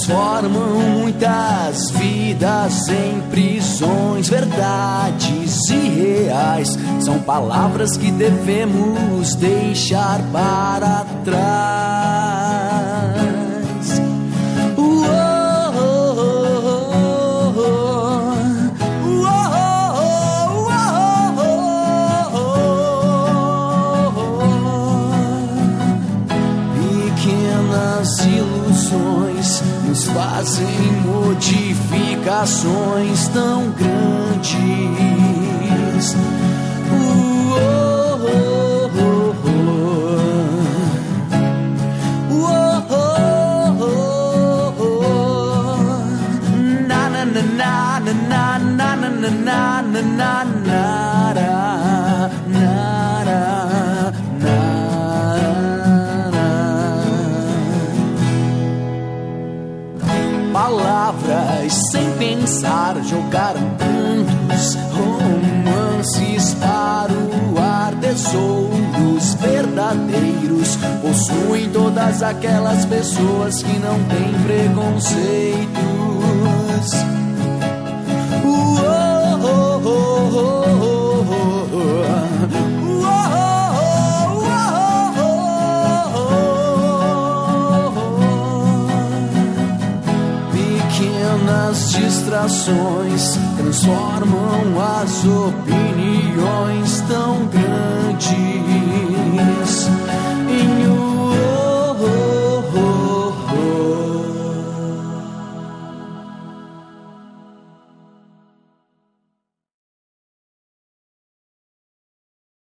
transformam muitas vidas em prisões. Verdades irreais são palavras que devemos deixar para trás. Nos fazem modificações tão grandes. Na na na na na na na na na na palavras sem pensar jogaram tantos romances para o ar. Tesouros verdadeiros possuem todas aquelas pessoas que não têm preconceitos. Pequenas distrações transformam as opiniões tão grandes.